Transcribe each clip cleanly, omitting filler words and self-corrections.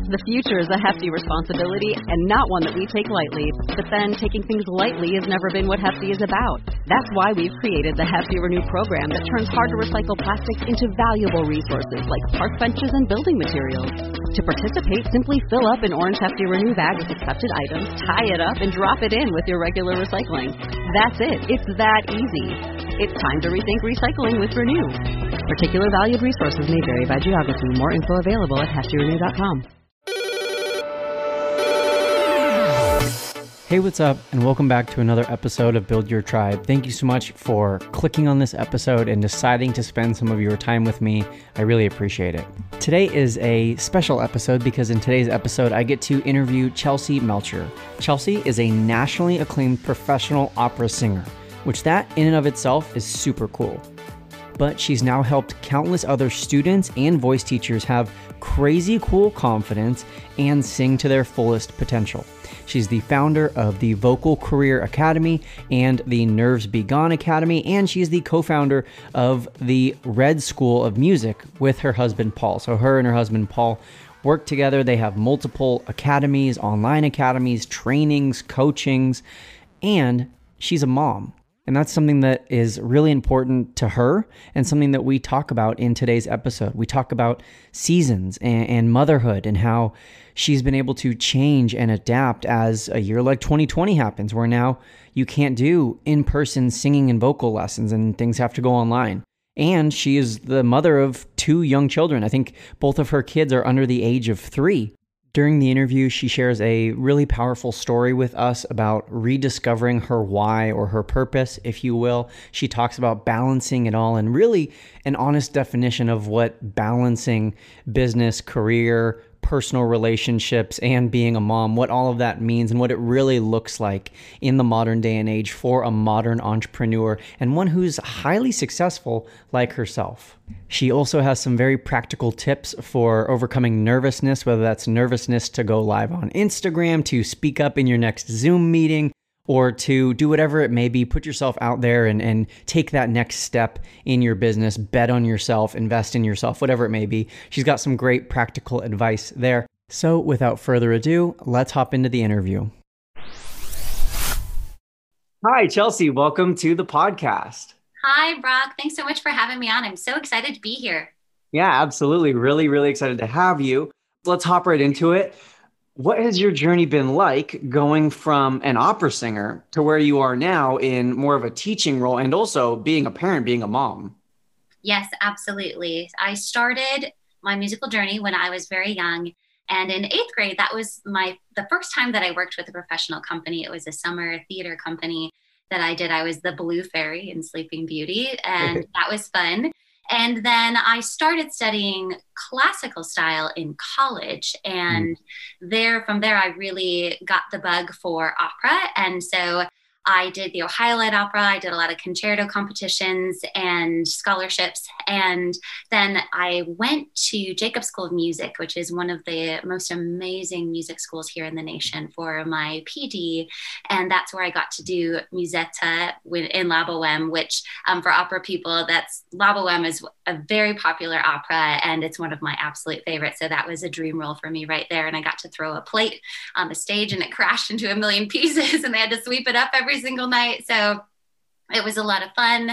The future is a hefty responsibility and not one that we take lightly. But then taking things lightly has never been what Hefty is about. That's why we've created the Hefty Renew program that turns hard to recycle plastics into valuable resources like park benches and building materials. To participate, simply fill up an orange Hefty Renew bag with accepted items, tie it up, and drop it in with your regular recycling. That's it. It's that easy. It's time to rethink recycling with Renew. Particular valued resources may vary by geography. More info available at heftyrenew.com. Hey, what's up? And welcome back to another episode of Build Your Tribe. Thank you so much for clicking on this episode and deciding to spend some of your time with me. I really appreciate it. Today is a special episode because in today's episode, I get to interview Chelsea Melcher. Chelsea is a nationally acclaimed professional opera singer, which that in and of itself is super cool. But she's now helped countless other students and voice teachers have crazy cool confidence and sing to their fullest potential. She's the founder of the Vocal Career Academy and the Nerves Be Gone Academy, and she's the co-founder of the Red School of Music with her husband, Paul. So her and her husband, Paul, work together. They have multiple academies, online academies, trainings, coachings, and she's a mom. And that's something that is really important to her and something that we talk about in today's episode. We talk about seasons and motherhood and how she's been able to change and adapt as a year like 2020 happens, where now you can't do in-person singing and vocal lessons and things have to go online. And she is the mother of 2 young children. I think both of her kids are under the age of 3. During the interview, she shares a really powerful story with us about rediscovering her why, or her purpose, if you will. She talks about balancing it all and really an honest definition of what balancing business, career, personal relationships, and being a mom, what all of that means and what it really looks like in the modern day and age for a modern entrepreneur and one who's highly successful like herself. She also has some very practical tips for overcoming nervousness, whether that's nervousness to go live on Instagram, to speak up in your next Zoom meeting, or to do whatever it may be, put yourself out there and take that next step in your business, bet on yourself, invest in yourself, whatever it may be. She's got some great practical advice there. So without further ado, let's hop into the interview. Hi, Chelsea. Welcome to the podcast. Hi, Brock. Thanks so much for having me on. I'm so excited to be here. Yeah, absolutely. Really, really excited to have you. Let's hop right into it. What has your journey been like going from an opera singer to where you are now in more of a teaching role and also being a parent, being a mom? Yes, absolutely. I started my musical journey when I was very young. And in 8th grade, that was the first time that I worked with a professional company. It was a summer theater company that I did. I was the Blue Fairy in Sleeping Beauty, and that was fun. And then I started studying classical style in college. And from there, I really got the bug for opera. And so I did the Ohio Light Opera. I did a lot of concerto competitions and scholarships. And then I went to Jacobs School of Music, which is one of the most amazing music schools here in the nation, for my PD. And that's where I got to do Musetta in La Boheme, which for opera people, La Boheme is a very popular opera, and it's one of my absolute favorites. So that was a dream role for me right there. And I got to throw a plate on the stage and it crashed into a million pieces and they had to sweep it up every single night. So it was a lot of fun.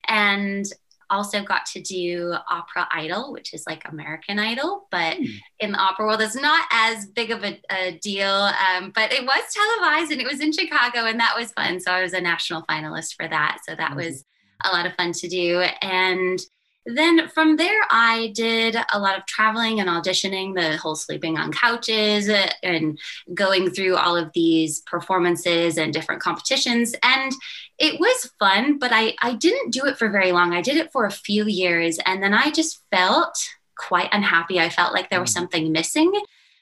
And also got to do Opera Idol, which is like American Idol, but in the opera world, it's not as big of a deal. But it was televised and it was in Chicago, and that was fun. So I was a national finalist for that. So that was a lot of fun to do. And then from there, I did a lot of traveling and auditioning, the whole sleeping on couches and going through all of these performances and different competitions. And it was fun, but I didn't do it for very long. I did it for a few years, and then I just felt quite unhappy. I felt like there was something missing,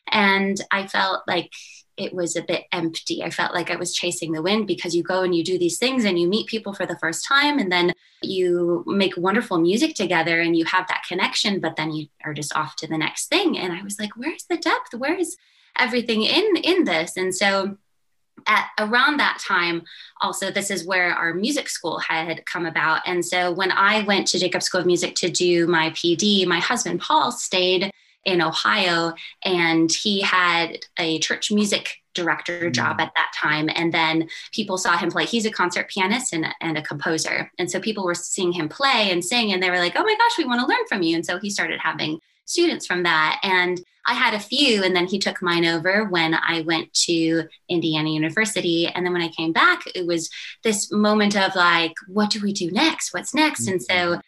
and I felt like it was a bit empty. I felt like I was chasing the wind, because you go and you do these things and you meet people for the first time, and then you make wonderful music together and you have that connection, but then you are just off to the next thing. And I was like, where's the depth? Where is everything in this? And so at around that time, also, this is where our music school had come about. And so when I went to Jacobs School of Music to do my PD, my husband, Paul, stayed in Ohio, and he had a church music director job at that time. And then people saw him play. He's a concert pianist and a composer. And so people were seeing him play and sing, and they were like, oh my gosh, we want to learn from you. And so he started having students from that. And I had a few, and then he took mine over when I went to Indiana University. And then when I came back, it was this moment of like, what do we do next? What's next? And so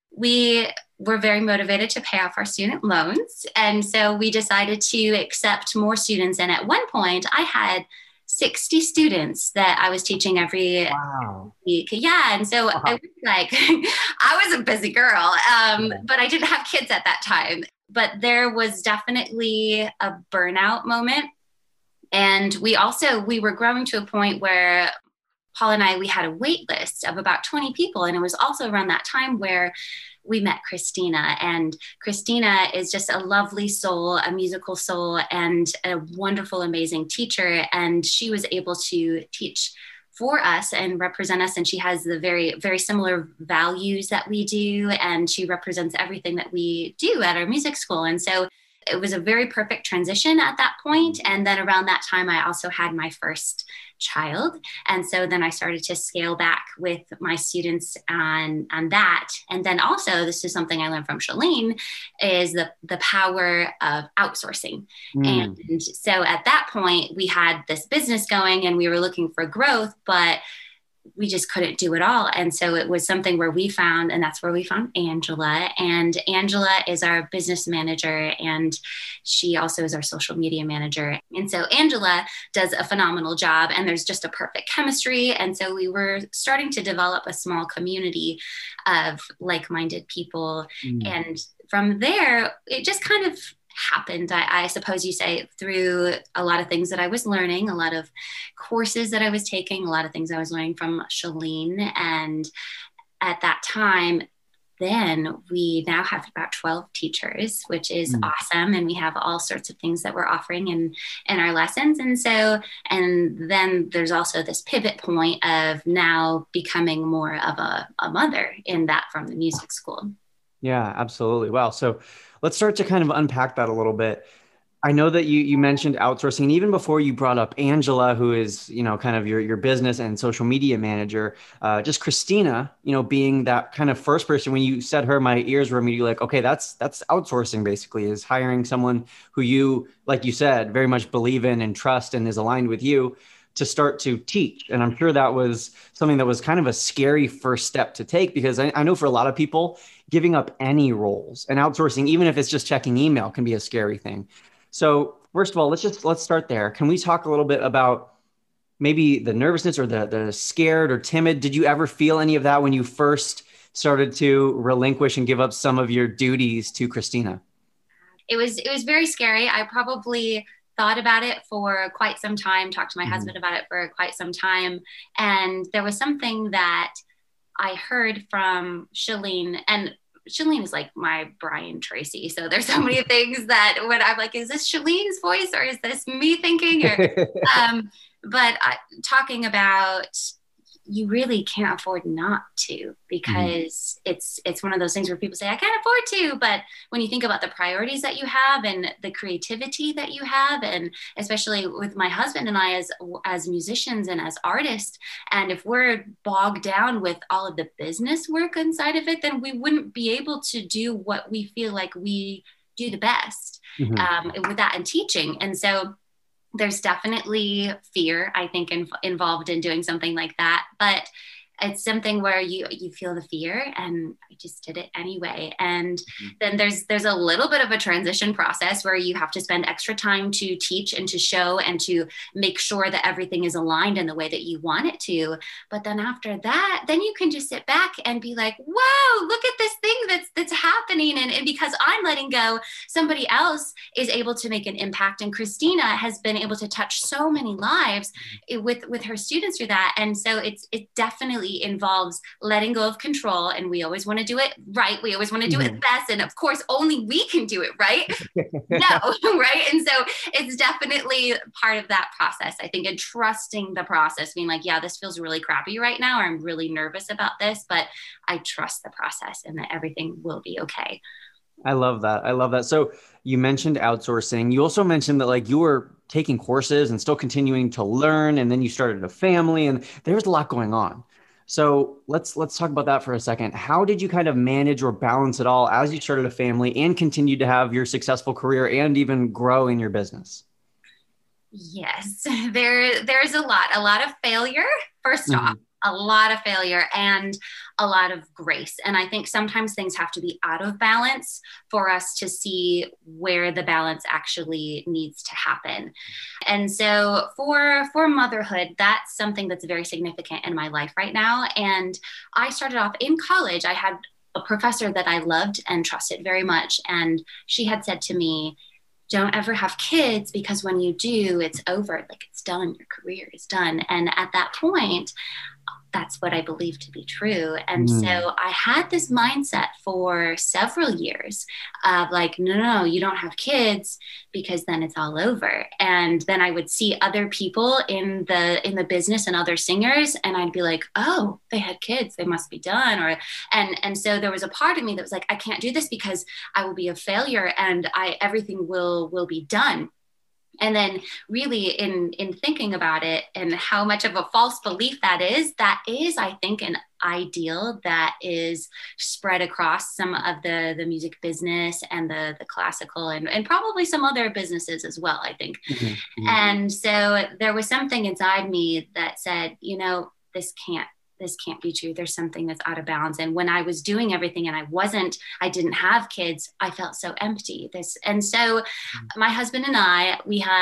we were very motivated to pay off our student loans. And so we decided to accept more students. And at one point I had 60 students that I was teaching every week. Yeah. And so I was like, I was a busy girl, but I didn't have kids at that time. But there was definitely a burnout moment. And we were growing to a point where Paul and I, we had a wait list of about 20 people. And it was also around that time where we met Christina. And Christina is just a lovely soul, a musical soul, and a wonderful, amazing teacher. And she was able to teach for us and represent us. And she has the very, very similar values that we do. And she represents everything that we do at our music school. And so it was a very perfect transition at that point. And then around that time, I also had my first child. And so then I started to scale back with my students on that. And then also, this is something I learned from Shalene, is the power of outsourcing. And so at that point, we had this business going and we were looking for growth, but we just couldn't do it all. And so it was something where we found, and that's where we found Angela. And Angela is our business manager, and she also is our social media manager. And so Angela does a phenomenal job, and there's just a perfect chemistry. And so we were starting to develop a small community of like-minded people. And from there, it just kind of happened, I suppose you say, through a lot of things that I was learning, a lot of courses that I was taking, a lot of things I was learning from Shalene. And at that time, then we now have about 12 teachers, which is awesome. And we have all sorts of things that we're offering in our lessons. And so, and then there's also this pivot point of now becoming more of a mother in that from the music school. Yeah, absolutely. Wow. So let's start to kind of unpack that a little bit. I know that you mentioned outsourcing, and even before you brought up Angela, who is, kind of your business and social media manager, just Christina, being that kind of first person. When you said her, my ears were immediately like, okay, that's outsourcing, basically, is hiring someone who you, like you said, very much believe in and trust and is aligned with you to start to teach. And I'm sure that was something that was kind of a scary first step to take, because I know for a lot of people, giving up any roles and outsourcing, even if it's just checking email, can be a scary thing. So first of all, let's start there. Can we talk a little bit about maybe the nervousness or the scared or timid? Did you ever feel any of that when you first started to relinquish and give up some of your duties to Christina? It was very scary. I probably thought about it for quite some time, talked to my husband about it for quite some time. And there was something that I heard from Shalene, and Shalene is like my Brian Tracy. So there's so many things that when I'm like, is this Shalene's voice or is this me thinking? But talking about, you really can't afford not to, because it's one of those things where people say, I can't afford to. But when you think about the priorities that you have and the creativity that you have, and especially with my husband and I as musicians and as artists, and if we're bogged down with all of the business work inside of it, then we wouldn't be able to do what we feel like we do the best with that and teaching. And so there's definitely fear, I think, involved in doing something like that. But it's something where you feel the fear, and I just did it anyway. And then there's a little bit of a transition process where you have to spend extra time to teach and to show and to make sure that everything is aligned in the way that you want it to. But then after that, then you can just sit back and be like, whoa, look at this thing that's happening. And because I'm letting go, somebody else is able to make an impact. And Christina has been able to touch so many lives with her students through that. And so it definitely involves letting go of control, and we always want to do it right. We always want to do it best, and of course only we can do it right. No, right? And so it's definitely part of that process, I think, and trusting the process, being like, yeah, this feels really crappy right now, or I'm really nervous about this, but I trust the process and that everything will be okay. I love that. I love that. So you mentioned outsourcing. You also mentioned that like you were taking courses and still continuing to learn, and then you started a family, and there's a lot going on. So let's talk about that for a second. How did you kind of manage or balance it all as you started a family and continued to have your successful career and even grow in your business? Yes, there's a lot of failure, first off, Mhm. a lot of failure and a lot of grace. And I think sometimes things have to be out of balance for us to see where the balance actually needs to happen. And so for motherhood, that's something that's very significant in my life right now. And I started off in college. I had a professor that I loved and trusted very much. And she had said to me, don't ever have kids because when you do, it's over. Like it's done. Your career is done. And at that point, that's what I believe to be true. And so Mm. I had this mindset for several years of like, no, you don't have kids because then it's all over. And then I would see other people in the business and other singers, and I'd be like, oh, they had kids, they must be done. Or and so there was a part of me that was like, I can't do this because I will be a failure and I everything will be done. And then really in thinking about it and how much of a false belief that is I think an ideal that is spread across some of the music business and the classical and probably some other businesses as well, I think. Mhm. Mhm. And so there was something inside me that said, this can't be true. There's something that's out of balance. And when I was doing everything and I didn't have kids, I felt so empty. And so my husband and I,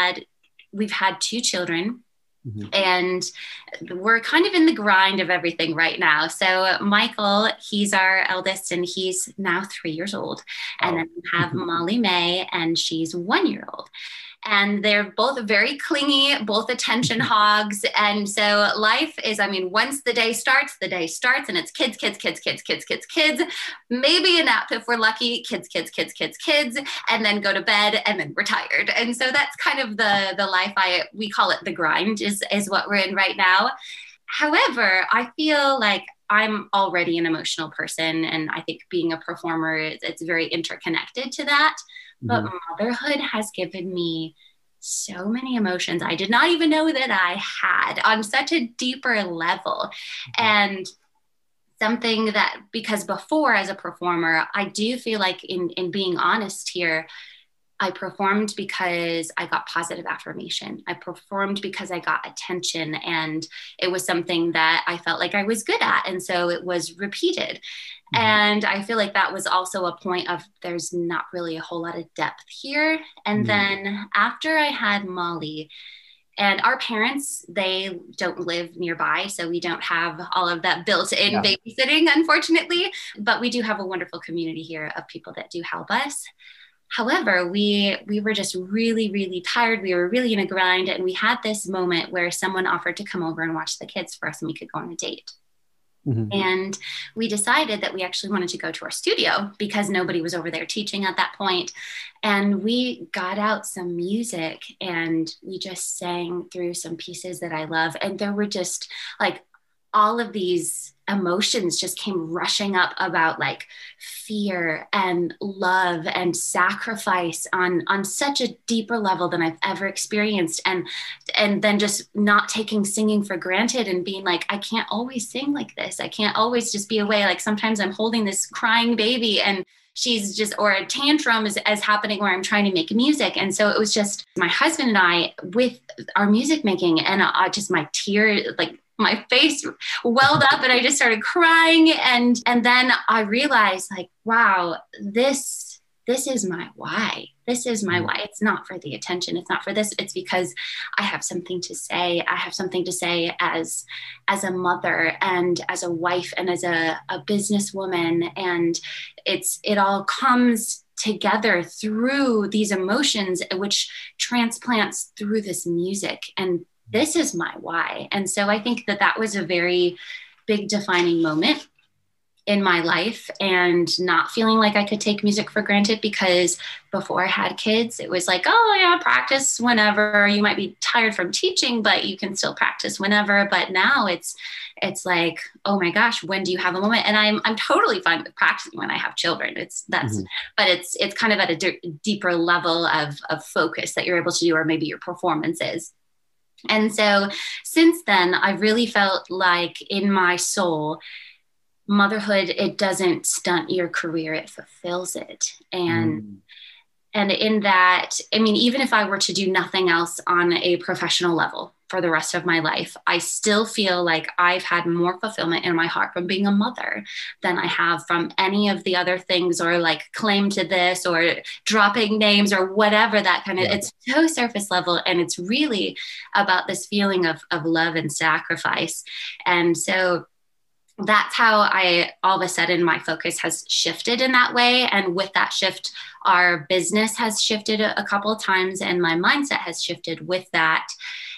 we've had two children. Mhm. And we're kind of in the grind of everything right now. So Michael, he's our eldest, and he's now 3 years old. And Oh. then we have Molly May, and she's 1 year old. And they're both very clingy, both attention hogs. And so life is, I mean, once the day starts and it's kids, kids, kids, kids, kids, kids, kids, maybe a nap if we're lucky, kids, kids, kids, kids, kids, and then go to bed and then we're tired. And so that's kind of the life we call it the grind is what we're in right now. However, I feel like I'm already an emotional person, and I think being a performer, it's very interconnected to that. But Mhm. motherhood has given me so many emotions I did not even know that I had on such a deeper level. And something that, because before as a performer, I do feel like in being honest here, I performed because I got positive affirmation. I performed because I got attention, and it was something that I felt like I was good at. And so it was repeated. Mhm. And I feel like that was also a point of there's not really a whole lot of depth here. And Mhm. then after I had Molly, and our parents, they don't live nearby, so we don't have all of that built-in Yeah. babysitting, unfortunately. But we do have a wonderful community here of people that do help us. However, we were just really, really tired. We were really in a grind. And we had this moment where someone offered to come over and watch the kids for us and we could go on a date. Mhm. And we decided that we actually wanted to go to our studio because nobody was over there teaching at that point. And we got out some music and we just sang through some pieces that I love. And there were just like all of these emotions just came rushing up about like fear and love and sacrifice on such a deeper level than I've ever experienced. And then just not taking singing for granted and being like, I can't always sing like this. I can't always just be away. Like sometimes I'm holding this crying baby and she's just, or a tantrum is happening where I'm trying to make music. And so it was just my husband and I with our music making, and just my tear, like my face welled up and I just started crying. And then I realized like, wow, this is my why. This is my why. It's not for the attention. It's not for this. It's because I have something to say. I have something to say as a mother and as a wife and as a businesswoman. And it all comes together through these emotions, which transplants through this music. And this is my why. And so I think that was a very big defining moment. in my life and not feeling like I could take music for granted, because before I had kids, it was like, oh yeah, practice whenever. You might be tired from teaching, but you can still practice whenever. But now it's like, oh my gosh, when do you have a moment? And I'm totally fine with practicing when I have children. But it's kind of at a deeper level of focus that you're able to do, or maybe your performances. And so since then, I really felt like in my soul, motherhood, it doesn't stunt your career, it fulfills it. And in that, I mean, even if I were to do nothing else on a professional level for the rest of my life, I still feel like I've had more fulfillment in my heart from being a mother than I have from any of the other things, or like claim to this or dropping names or whatever, that kind of, it's so surface level. And it's really about this feeling of love and sacrifice. And so that's how all of a sudden my focus has shifted in that way. And with that shift, our business has shifted a couple of times, and my mindset has shifted with that.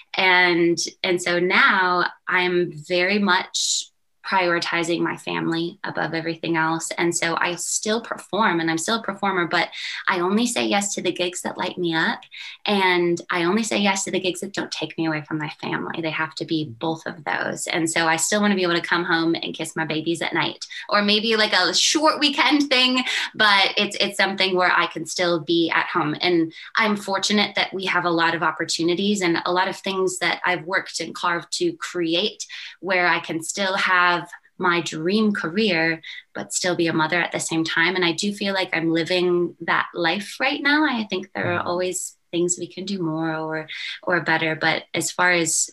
And so now I'm very much prioritizing my family above everything else. And so I still perform, and I'm still a performer, but I only say yes to the gigs that light me up. And I only say yes to the gigs that don't take me away from my family. They have to be both of those. And so I still want to be able to come home and kiss my babies at night, or maybe like a short weekend thing, but it's something where I can still be at home. And I'm fortunate that we have a lot of opportunities and a lot of things that I've worked and carved to create, where I can still have my dream career, but still be a mother at the same time. And I do feel like I'm living that life right now. I think there are always things we can do more or better. But as far as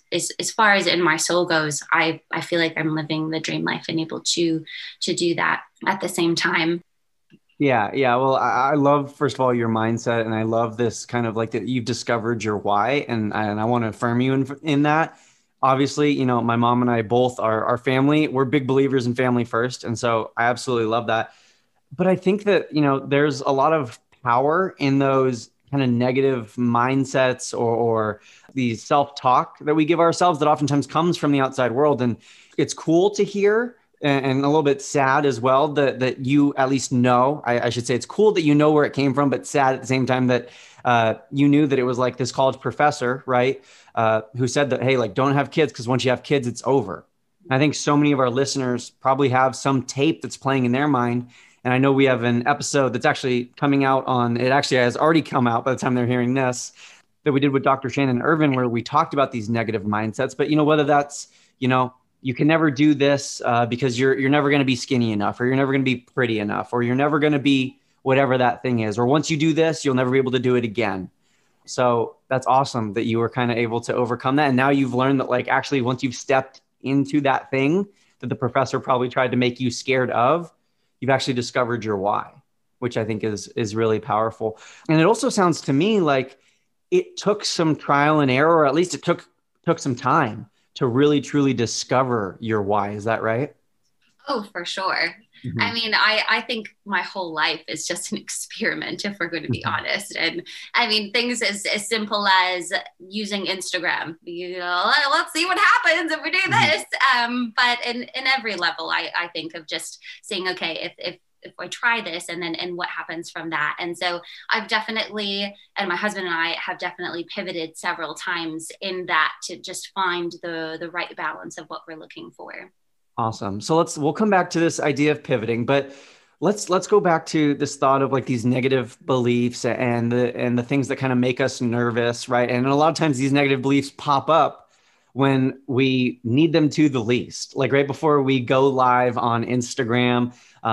in my soul goes, I feel like I'm living the dream life and able to do that at the same time. Yeah. Well, I love, first of all, your mindset. And I love this kind of like that you've discovered your why. And I want to affirm you in that. Obviously, you know, my mom and I both are our family. We're big believers in family first. And so I absolutely love that. But I think that, you know, there's a lot of power in those kind of negative mindsets or the self-talk that we give ourselves that oftentimes comes from the outside world. And it's cool to hear, and a little bit sad as well that you at least know, I should say it's cool that you know where it came from, but sad at the same time that you knew that it was like this college professor, right? Who said that, hey, like, don't have kids, because once you have kids, it's over. And I think so many of our listeners probably have some tape that's playing in their mind. And I know we have an episode that's actually coming out it actually has already come out by the time they're hearing this, that we did with Dr. Shannon Irvin, where we talked about these negative mindsets. But, you know, whether that's, you know, you can never do this because you're never going to be skinny enough, or you're never going to be pretty enough, or you're never going to be whatever that thing is. Or once you do this, you'll never be able to do it again. So that's awesome that you were kind of able to overcome that. And now you've learned that, like, actually, once you've stepped into that thing that the professor probably tried to make you scared of, you've actually discovered your why, which I think is really powerful. And it also sounds to me like it took some trial and error, or at least it took some time to really, truly discover your why. Is that right? Oh, for sure. Mm-hmm. I mean, I think my whole life is just an experiment, if we're going to be honest. And I mean, things as simple as using Instagram, you know, let's see what happens if we do this. But in every level, I think of just saying, okay, if I try this and what happens from that. And so I've definitely, and my husband and I have definitely pivoted several times in that to just find the right balance of what we're looking for. Awesome. So we'll come back to this idea of pivoting, but let's go back to this thought of like these negative beliefs and the things that kind of make us nervous, right? And a lot of times these negative beliefs pop up when we need them to the least, like right before we go live on Instagram,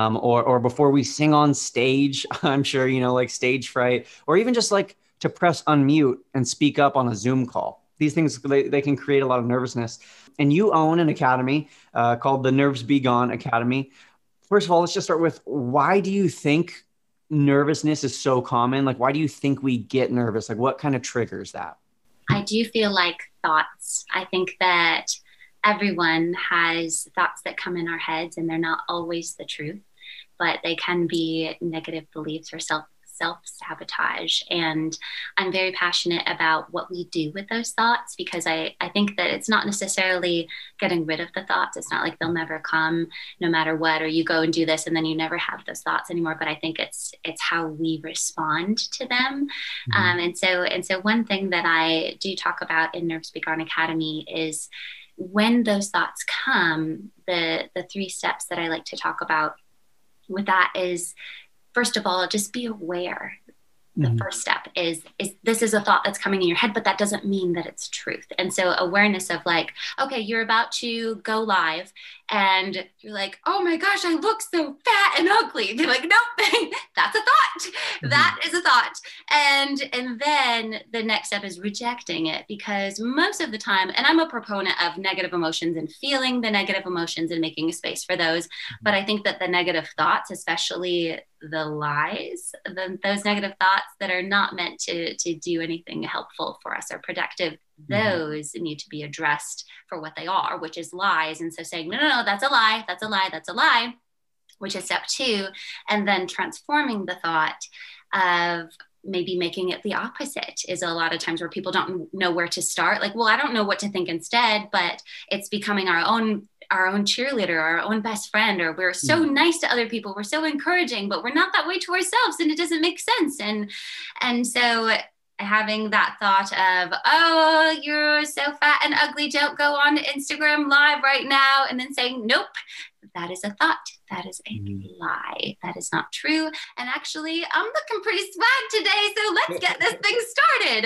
or before we sing on stage. I'm sure, you know, like stage fright, or even just like to press unmute and speak up on a Zoom call. These things, they can create a lot of nervousness. And you own an academy called the Nerves Be Gone Academy. First of all, let's just start with, why do you think nervousness is so common? Like, why do you think we get nervous? Like, what kind of triggers that? I do feel like thoughts. I think that everyone has thoughts that come in our heads, and they're not always the truth, but they can be negative beliefs or self-sabotage. And I'm very passionate about what we do with those thoughts, because I think that it's not necessarily getting rid of the thoughts. It's not like they'll never come no matter what, or you go and do this and then you never have those thoughts anymore. But I think it's how we respond to them. And so one thing that I do talk about in Nerve Speak On Academy is when those thoughts come, the 3 steps that I like to talk about with that is, first of all, just be aware. The first step is this is a thought that's coming in your head, but that doesn't mean that it's truth. And so awareness of like, okay, you're about to go live and you're like, oh my gosh, I look so fat and ugly. They're like, nope, that's a thought. That is a thought. And then the next step is rejecting it, because most of the time, and I'm a proponent of negative emotions and feeling the negative emotions and making a space for those. But I think that the negative thoughts, especially the lies, those negative thoughts that are not meant to do anything helpful for us or productive, those need to be addressed for what they are, which is lies. And so saying, no, that's a lie, that's a lie, that's a lie, which is step 2. And then transforming the thought of maybe making it the opposite is a lot of times where people don't know where to start. Like, well, I don't know what to think instead, but it's becoming our own cheerleader, our own best friend, or we're so nice to other people, we're so encouraging, but we're not that way to ourselves, and it doesn't make sense. And so having that thought of, oh, you're so fat and ugly, don't go on Instagram live right now, and then saying, nope, that is a thought. That is a lie. That is not true. And actually, I'm looking pretty swag today, so let's get this thing started.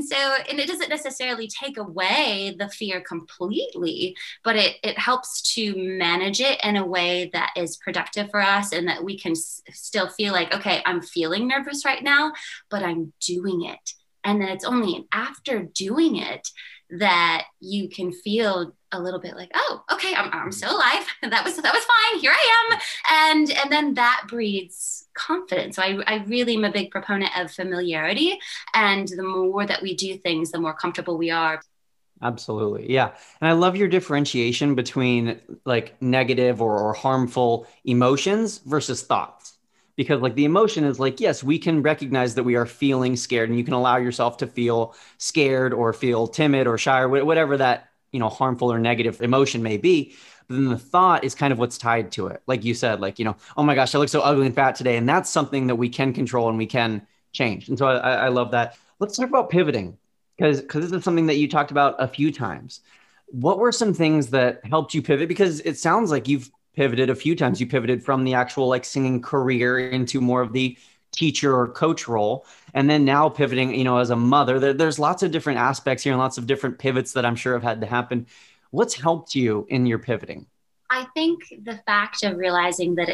And it doesn't necessarily take away the fear completely, but it helps to manage it in a way that is productive for us, and that we can still feel like, okay, I'm feeling nervous right now, but I'm doing it. And then it's only after doing it that you can feel a little bit like, oh, okay, I'm still alive. That was fine. Here I am. And then that breeds confidence. So I really am a big proponent of familiarity. And the more that we do things, the more comfortable we are. Absolutely. Yeah. And I love your differentiation between like negative or harmful emotions versus thoughts. Because like the emotion is like, yes, we can recognize that we are feeling scared, and you can allow yourself to feel scared or feel timid or shy or whatever that, harmful or negative emotion may be. But then the thought is kind of what's tied to it. Like you said, like, oh my gosh, I look so ugly and fat today. And that's something that we can control and we can change. And so I love that. Let's talk about pivoting, because this is something that you talked about a few times. What were some things that helped you pivot? Because it sounds like you've pivoted a few times. You pivoted from the actual like singing career into more of the teacher or coach role. And then now pivoting, as a mother, there's lots of different aspects here and lots of different pivots that I'm sure have had to happen. What's helped you in your pivoting? I think the fact of realizing that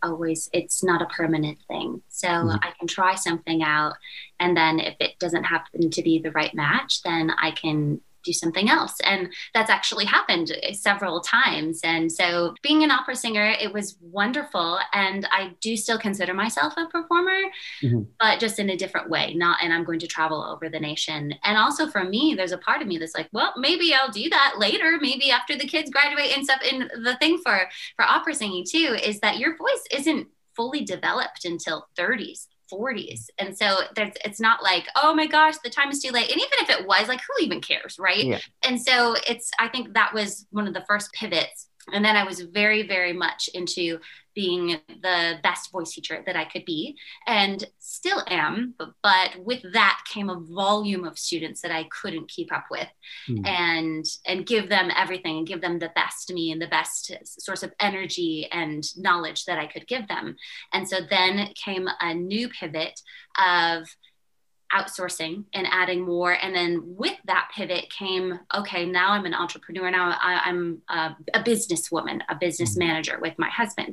it's not a permanent thing. So I can try something out, and then if it doesn't happen to be the right match, then I can do something else. And that's actually happened several times. And so being an opera singer, it was wonderful. And I do still consider myself a performer, but just in a different way, and I'm going to travel over the nation. And also for me, there's a part of me that's like, well, maybe I'll do that later. Maybe after the kids graduate and stuff. And the thing for opera singing too, is that your voice isn't fully developed until 30s. 40s. And so it's not like, oh my gosh, the time is too late. And even if it was, like, who even cares, right? Yeah. And so I think that was one of the first pivots. And then I was very, very much into being the best voice teacher that I could be, and still am. But with that came a volume of students that I couldn't keep up with, and give them everything, and give them the best me and the best source of energy and knowledge that I could give them. And so then came a new pivot of outsourcing and adding more. And then with that pivot came, okay, now I'm an entrepreneur. Now I'm a businesswoman, a business manager with my husband.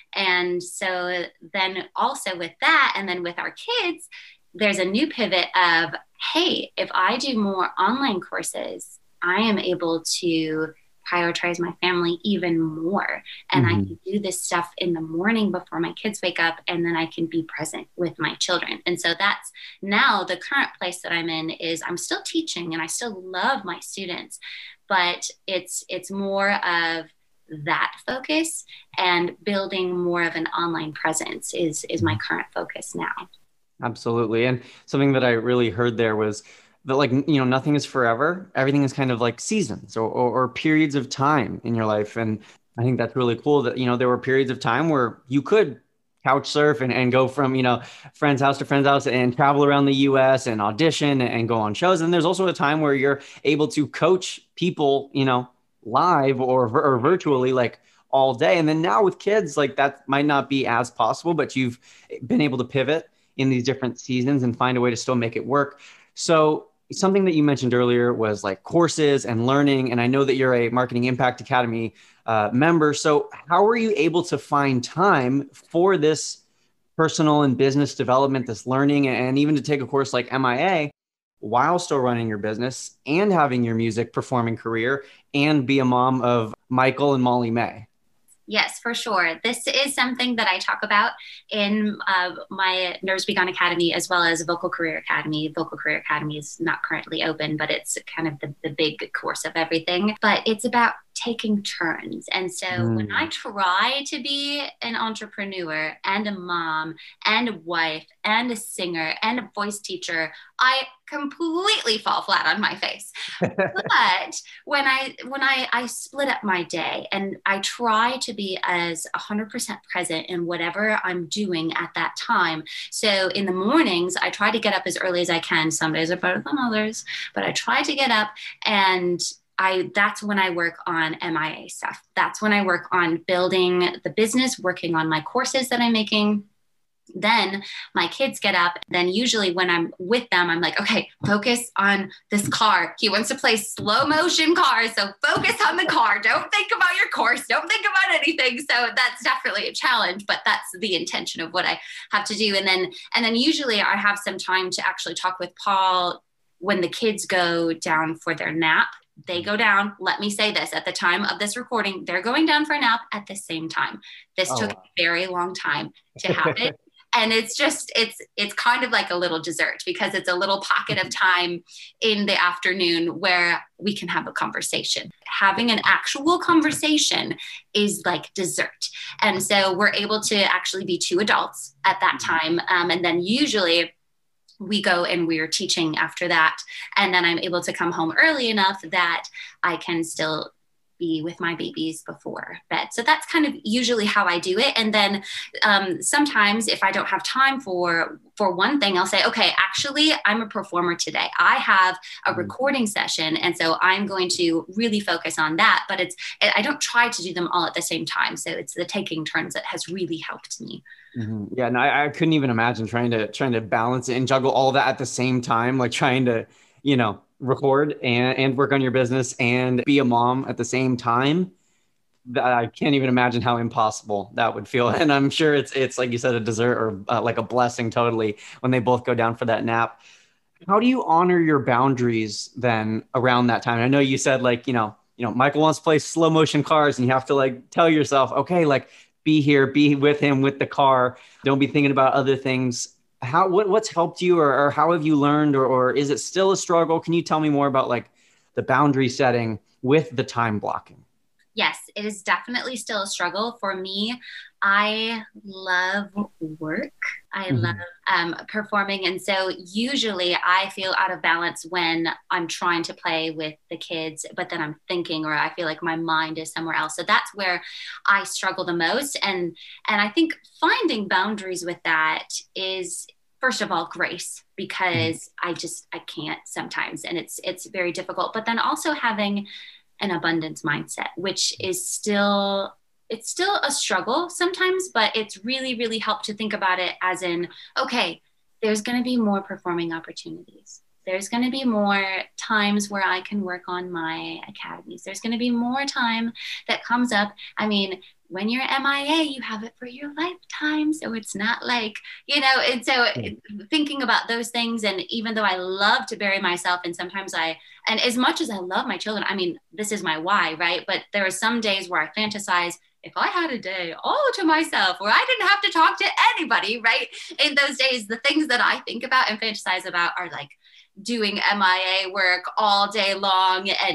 And so then also with that, and then with our kids, there's a new pivot of, hey, if I do more online courses, I am able to prioritize my family even more. And I can do this stuff in the morning before my kids wake up, and then I can be present with my children. And so that's now the current place that I'm in. Is I'm still teaching and I still love my students, but it's more of that focus, and building more of an online presence is my current focus now. Absolutely. And something that I really heard there was that, like, nothing is forever. Everything is kind of like seasons or periods of time in your life. And I think that's really cool that, there were periods of time where you could couch surf and go from, friend's house to friend's house and travel around the US and audition and go on shows. And there's also a time where you're able to coach people, live or virtually, like all day. And then now with kids, like that might not be as possible, but you've been able to pivot in these different seasons and find a way to still make it work. So something that you mentioned earlier was like courses and learning. And I know that you're a Marketing Impact Academy member. So how are you able to find time for this personal and business development, this learning, and even to take a course like MIA while still running your business and having your music performing career and be a mom of Michael and Molly May? Yes, for sure. This is something that I talk about in my Nerves Be Gone Academy, as well as Vocal Career Academy. Vocal Career Academy is not currently open, but it's kind of the big course of everything. But it's about taking turns. And so when I try to be an entrepreneur and a mom and a wife and a singer and a voice teacher, I completely fall flat on my face. But when I split up my day and I try to be as 100% present in whatever I'm doing at that time. So in the mornings, I try to get up as early as I can. Some days are better than others, but I try to get up, and that's when I work on MIA stuff. That's when I work on building the business, working on my courses that I'm making. Then my kids get up. Then usually when I'm with them, I'm like, okay, focus on this car. He wants to play slow motion cars. So focus on the car. Don't think about your course. Don't think about anything. So that's definitely a challenge, but that's the intention of what I have to do. And then usually I have some time to actually talk with Paul when the kids go down for their nap. They go down. Let me say this, at the time of this recording, they're going down for a nap at the same time. This took a very long time to happen. And it's kind of like a little dessert, because it's a little pocket of time in the afternoon where we can have a conversation. Having an actual conversation is like dessert. And so we're able to actually be two adults at that time. And then usually we go and we're teaching after that. And then I'm able to come home early enough that I can still be with my babies before bed. So that's kind of usually how I do it. And then sometimes if I don't have time for one thing, I'll say, okay, actually, I'm a performer today. I have a recording session. And so I'm going to really focus on that. But I don't try to do them all at the same time. So it's the taking turns that has really helped me. Mm-hmm. Yeah, no, I couldn't even imagine trying to balance it and juggle all that at the same time, like trying to, record and work on your business and be a mom at the same time. I can't even imagine how impossible that would feel. And I'm sure it's like you said, a dessert or like a blessing totally when they both go down for that nap. How do you honor your boundaries then around that time? I know you said like, Michael wants to play slow motion cars and you have to like tell yourself, okay, like be here, be with him with the car. Don't be thinking about other things. What's helped you or how have you learned or is it still a struggle? Can you tell me more about like the boundary setting with the time blocking? Yes, it is definitely still a struggle for me. I love work. I love performing. And so usually I feel out of balance when I'm trying to play with the kids, but then I'm thinking, or I feel like my mind is somewhere else. So that's where I struggle the most. And I think finding boundaries with that is, first of all, grace, because I can't sometimes, and it's very difficult, but then also having an abundance mindset, which is still a struggle sometimes, but it's really, really helped to think about it as in, okay, there's going to be more performing opportunities. There's going to be more times where I can work on my academies. There's going to be more time that comes up. I mean, when you're MIA, you have it for your lifetime. So it's not like, and so thinking about those things. And even though I love to bury myself, and sometimes and as much as I love my children, I mean, this is my why, right? But there are some days where I fantasize, if I had a day all to myself where I didn't have to talk to anybody, right? In those days, the things that I think about and fantasize about are like doing MIA work all day long and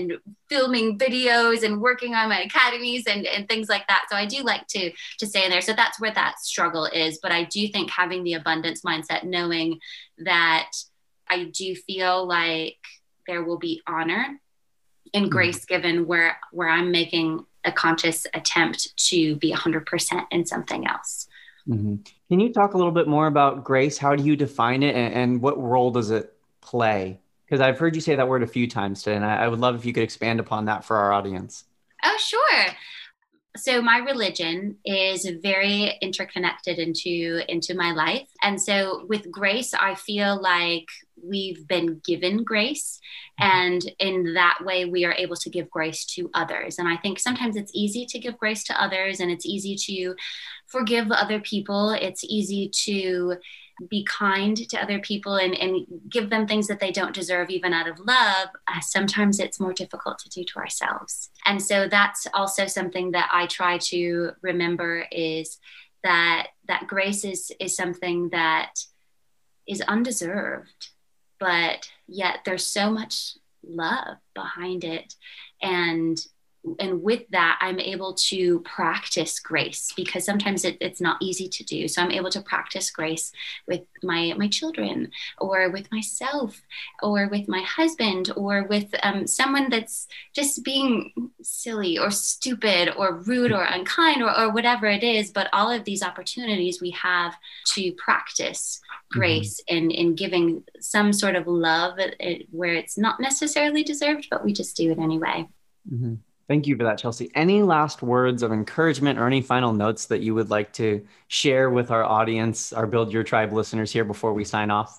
filming videos and working on my academies and things like that. So I do like to stay in there. So that's where that struggle is. But I do think having the abundance mindset, knowing that I do feel like there will be honor and grace given where I'm making a conscious attempt to be 100% in something else. Mm-hmm. Can you talk a little bit more about grace? How do you define it, and what role does it play? Because I've heard you say that word a few times today, and I would love if you could expand upon that for our audience. Oh, sure. So my religion is very interconnected into my life. And so with grace, I feel like we've been given grace. And in that way, we are able to give grace to others. And I think sometimes it's easy to give grace to others, and it's easy to forgive other people. It's easy to be kind to other people and give them things that they don't deserve, even out of love. Sometimes it's more difficult to do to ourselves. And so that's also something that I try to remember, is that grace is something that is undeserved, but yet there's so much love behind it. And with that, I'm able to practice grace, because sometimes it's not easy to do. So I'm able to practice grace with my children, or with myself, or with my husband, or with someone that's just being silly or stupid or rude or unkind or whatever it is. But all of these opportunities we have to practice grace in giving some sort of love where it's not necessarily deserved, but we just do it anyway. Mm-hmm. Thank you for that, Chelsea. Any last words of encouragement or any final notes that you would like to share with our audience, our Build Your Tribe listeners here before we sign off?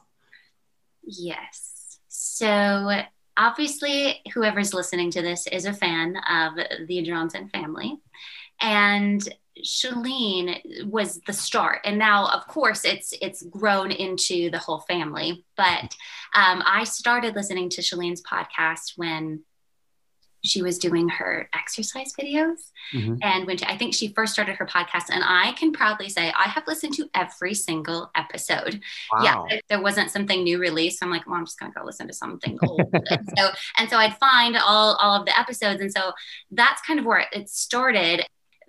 Yes. So obviously, whoever's listening to this is a fan of the Johnson family. And Chalene was the start. And now, of course, it's grown into the whole family. But I started listening to Chalene's podcast when she was doing her exercise videos. And when I think she first started her podcast, and I can proudly say I have listened to every single episode. Wow. Yeah, there wasn't something new released. I'm like, well, I'm just going to go listen to something old. and so I'd find all of the episodes. And so that's kind of where it started.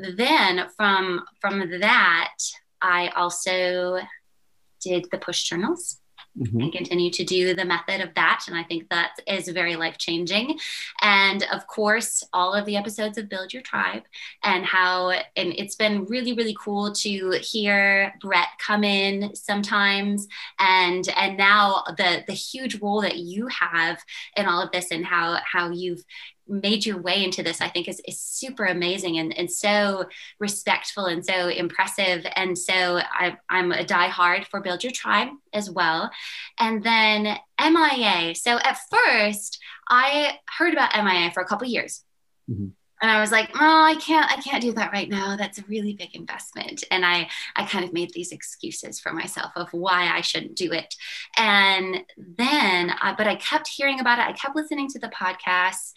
Then from that, I also did the push journals. And continue to do the method of that. And I think that is very life-changing. And of course, all of the episodes of Build Your Tribe, and it's been really, really cool to hear Brett come in sometimes. And now the huge role that you have in all of this, and how you've made your way into this, I think is super amazing and so respectful and so impressive. And so I'm a diehard for Build Your Tribe as well. And then MIA. So at first I heard about MIA for a couple of years. And I was like, oh, I can't do that right now. That's a really big investment. And I kind of made these excuses for myself of why I shouldn't do it. And then, but I kept hearing about it. I kept listening to the podcasts,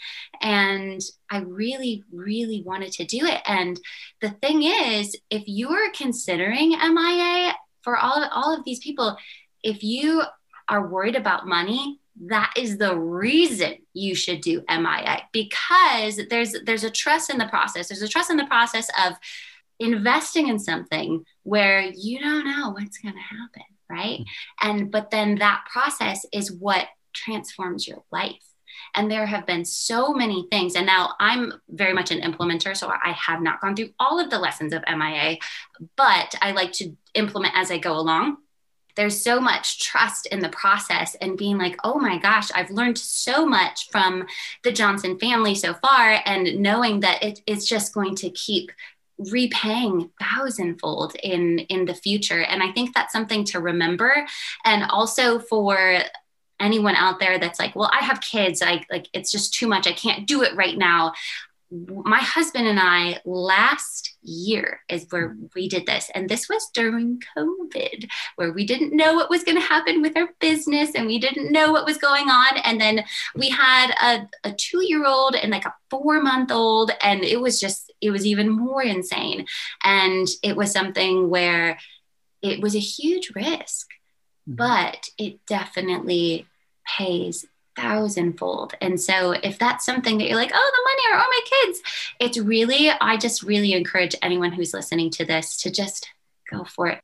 and I really, really wanted to do it. And the thing is, if you're considering MIA, for all of these people, if you are worried about money, that is the reason you should do MIA, because there's a trust in the process. There's a trust in the process of investing in something where you don't know what's going to happen, right? But then that process is what transforms your life. And there have been so many things. And now I'm very much an implementer, so I have not gone through all of the lessons of MIA, but I like to implement as I go along. There's so much trust in the process, and being like, oh my gosh, I've learned so much from the Johnson family so far, and knowing that it's just going to keep repaying thousandfold in the future. And I think that's something to remember. And also for anyone out there that's like, well, I have kids, it's just too much, I can't do it right now. My husband and I last year is where we did this. And this was during COVID, where we didn't know what was going to happen with our business, and we didn't know what was going on. And then we had a 2-year-old and like a 4-month-old, and it was even more insane. And it was something where it was a huge risk, but it definitely pays 1,000-fold. And so if that's something that you're like, oh, the money or my kids, it's really, I just really encourage anyone who's listening to this to just go for it.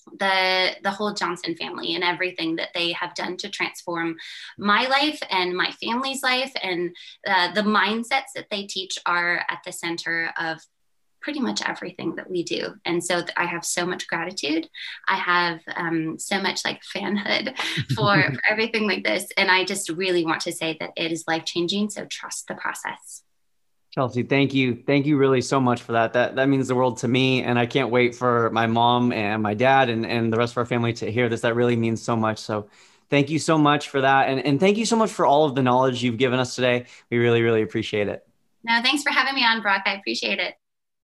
The whole Johnson family and everything that they have done to transform my life and my family's life, and the mindsets that they teach are at the center of pretty much everything that we do. And so I have so much gratitude. I have so much like fanhood for everything like this. And I just really want to say that it is life-changing. So trust the process. Chelsea, thank you. Thank you really so much for that. That means the world to me. And I can't wait for my mom and my dad and the rest of our family to hear this. That really means so much. So thank you so much for that. And thank you so much for all of the knowledge you've given us today. We really, really appreciate it. No, thanks for having me on, Brock. I appreciate it.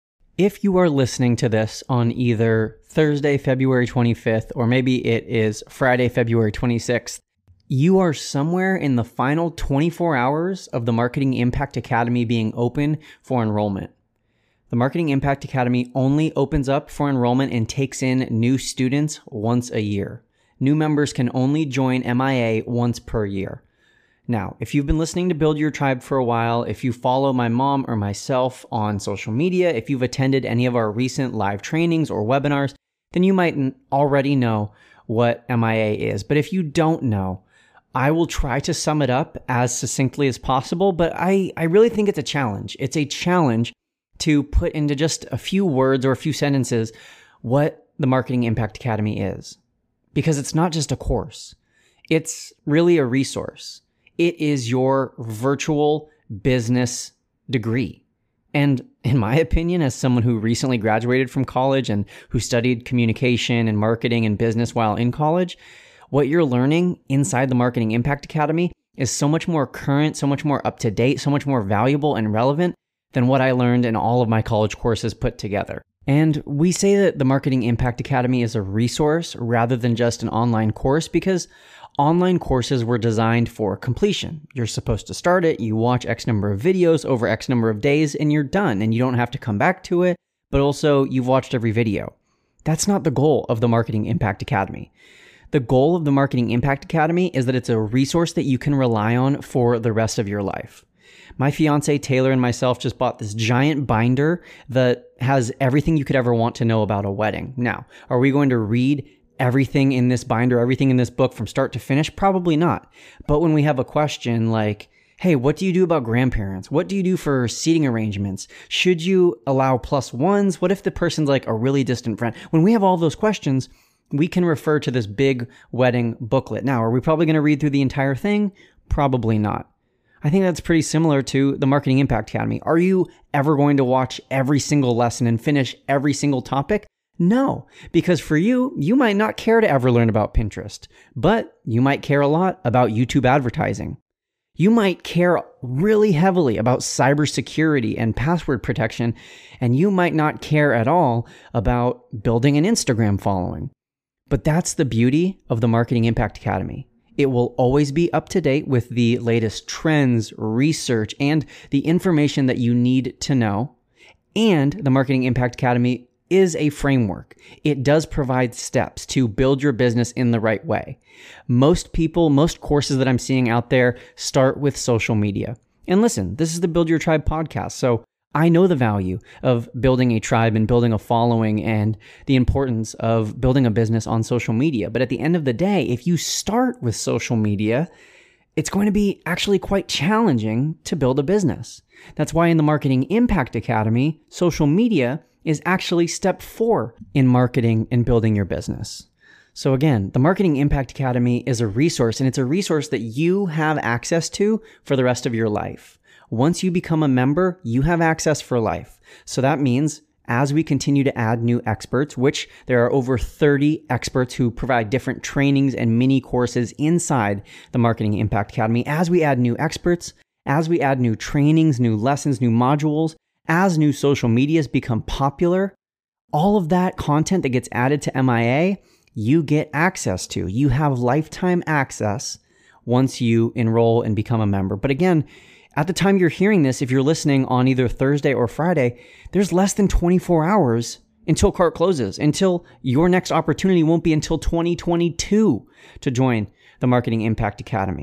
If you are listening to this on either Thursday, February 25th, or maybe it is Friday, February 26th, you are somewhere in the final 24 hours of the Marketing Impact Academy being open for enrollment. The Marketing Impact Academy only opens up for enrollment and takes in new students once a year. New members can only join MIA once per year. Now, if you've been listening to Build Your Tribe for a while, if you follow my mom or myself on social media, if you've attended any of our recent live trainings or webinars, then you might already know what MIA is. But if you don't know, I will try to sum it up as succinctly as possible, but I really think it's a challenge. It's a challenge to put into just a few words or a few sentences what the Marketing Impact Academy is. Because it's not just a course. It's really a resource. It is your virtual business degree. And in my opinion, as someone who recently graduated from college and who studied communication and marketing and business while in college, what you're learning inside the Marketing Impact Academy is so much more current, so much more up to date, so much more valuable and relevant than what I learned in all of my college courses put together. And we say that the Marketing Impact Academy is a resource rather than just an online course because online courses were designed for completion. You're supposed to start it, you watch X number of videos over X number of days, and you're done, and you don't have to come back to it, but also you've watched every video. That's not the goal of the Marketing Impact Academy. The goal of the Marketing Impact Academy is that it's a resource that you can rely on for the rest of your life. My fiance Taylor and myself just bought this giant binder that has everything you could ever want to know about a wedding. Now, are we going to read everything in this binder, everything in this book from start to finish? Probably not. But when we have a question like, hey, what do you do about grandparents? What do you do for seating arrangements? Should you allow plus ones? What if the person's like a really distant friend? When we have all those questions, we can refer to this big wedding booklet. Now, are we probably going to read through the entire thing? Probably not. I think that's pretty similar to the Marketing Impact Academy. Are you ever going to watch every single lesson and finish every single topic? No, because for you, you might not care to ever learn about Pinterest, but you might care a lot about YouTube advertising. You might care really heavily about cybersecurity and password protection, and you might not care at all about building an Instagram following. But that's the beauty of the Marketing Impact Academy. It will always be up to date with the latest trends, research, and the information that you need to know. And the Marketing Impact Academy is a framework. It does provide steps to build your business in the right way. Most people, most courses that I'm seeing out there start with social media. And listen, this is the Build Your Tribe podcast, so I know the value of building a tribe and building a following and the importance of building a business on social media. But at the end of the day, if you start with social media, it's going to be actually quite challenging to build a business. That's why in the Marketing Impact Academy, social media is actually step 4 in marketing and building your business. So again, the Marketing Impact Academy is a resource, and it's a resource that you have access to for the rest of your life. Once you become a member, you have access for life. So that means as we continue to add new experts, which there are over 30 experts who provide different trainings and mini courses inside the Marketing Impact Academy, as we add new experts, as we add new trainings, new lessons, new modules, as new social medias become popular, all of that content that gets added to MIA, you get access to. You have lifetime access once you enroll and become a member. But again, at the time you're hearing this, if you're listening on either Thursday or Friday, there's less than 24 hours until cart closes, until your next opportunity won't be until 2022 to join the Marketing Impact Academy.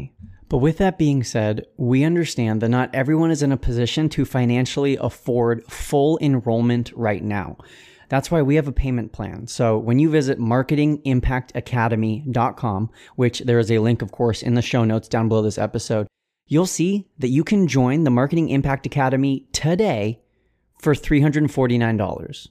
But with that being said, we understand that not everyone is in a position to financially afford full enrollment right now. That's why we have a payment plan. So when you visit marketingimpactacademy.com, which there is a link, of course, in the show notes down below this episode, you'll see that you can join the Marketing Impact Academy today for $349.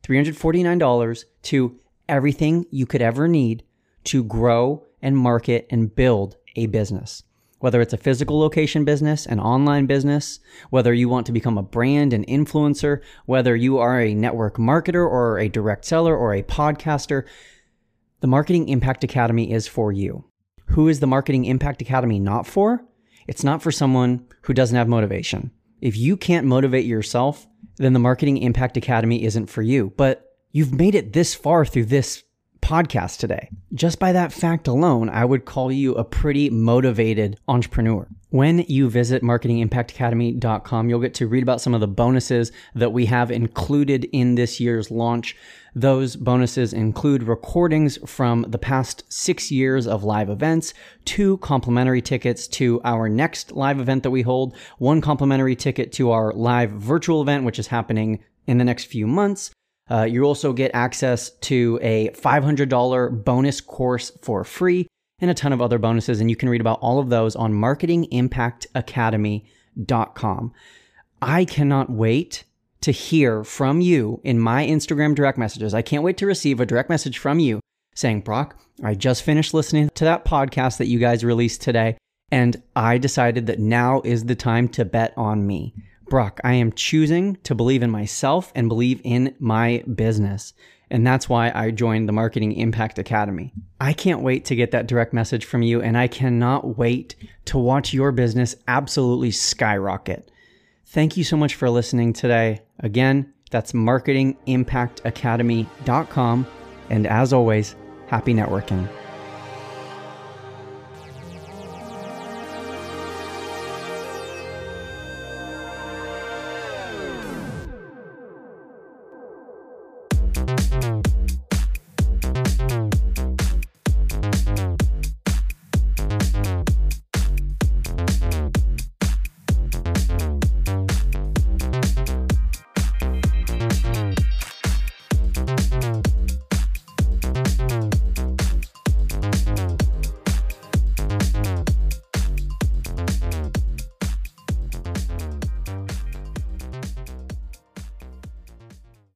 $349 to everything you could ever need to grow and market and build a business. Whether it's a physical location business, an online business, whether you want to become a brand and influencer, whether you are a network marketer or a direct seller or a podcaster, the Marketing Impact Academy is for you. Who is the Marketing Impact Academy not for? It's not for someone who doesn't have motivation. If you can't motivate yourself, then the Marketing Impact Academy isn't for you. But you've made it this far through this podcast today. Just by that fact alone, I would call you a pretty motivated entrepreneur. When you visit marketingimpactacademy.com, you'll get to read about some of the bonuses that we have included in this year's launch. Those bonuses include recordings from the past 6 years of live events, 2 complimentary tickets to our next live event that we hold, 1 complimentary ticket to our live virtual event, which is happening in the next few months. You also get access to a $500 bonus course for free and a ton of other bonuses. And you can read about all of those on marketingimpactacademy.com. I cannot wait to hear from you in my Instagram direct messages. I can't wait to receive a direct message from you saying, Brock, I just finished listening to that podcast that you guys released today, and I decided that now is the time to bet on me. Brock, I am choosing to believe in myself and believe in my business. And that's why I joined the Marketing Impact Academy. I can't wait to get that direct message from you, and I cannot wait to watch your business absolutely skyrocket. Thank you so much for listening today. Again, that's marketingimpactacademy.com. And as always, happy networking.